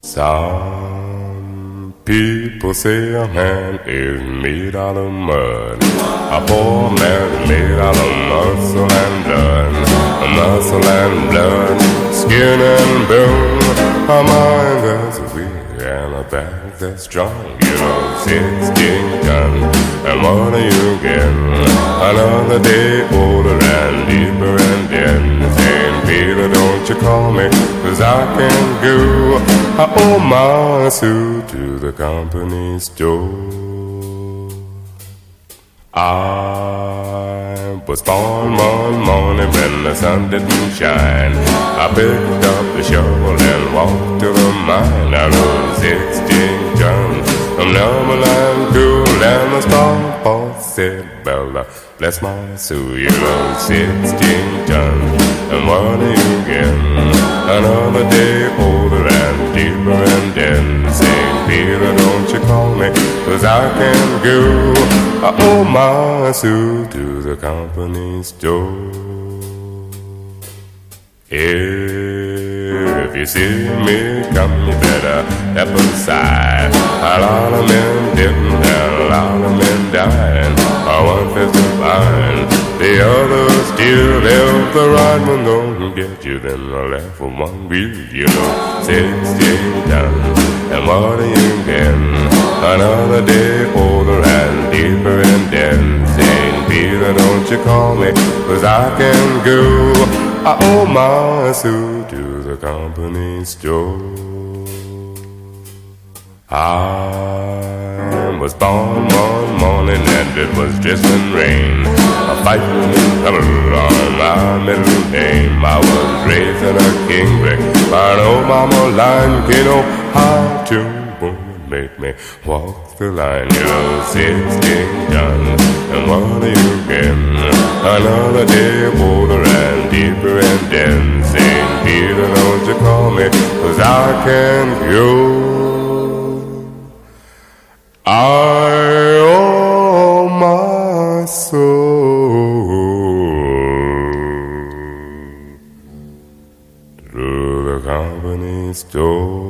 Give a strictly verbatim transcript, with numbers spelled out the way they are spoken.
Some people say a man is made out of mud. A poor man is made out of muscle and blood. Muscle and blood, skin and bone. A mind that's weak and a back that's strong. You know, sixteen guns, and what do you get? Another day older and deeper and dead. Saying, Peter, don't you call me, 'cause I can't go. I owe my suit to the company store. I was born one morning when the sun didn't shine. I picked up the shovel and walked to the mine. I rode sixteen tons from Numberland to and the star boss said, Bella, bless my soul, you rode sixteen tons, and what do you get? Another day older and deeper and dead. Saying, Peter, don't you call me, 'cause I can't go. I owe my suit to the company store. If you see me come, you better step aside. A lot of men didn't, and a lot of men died. One fifth of mine, the others still. If the right one don't get you, then I left for one wheel. You know, sixteen tons, and what do you get? Another day older and deeper and dead. Saying, Peter, don't you call me, 'cause I can't go. I owe my suit to the company store. I was born one morning and it was drizzling rain. A fighting color on my middle name. I was raised in a king brick by an old mama line. You know how to make me walk the line. You know, sixteen guns, and what do you get? Another day older and deeper and dead. Saying, Peter, don't you call me, 'cause I can't go. I owe my soul to the company store.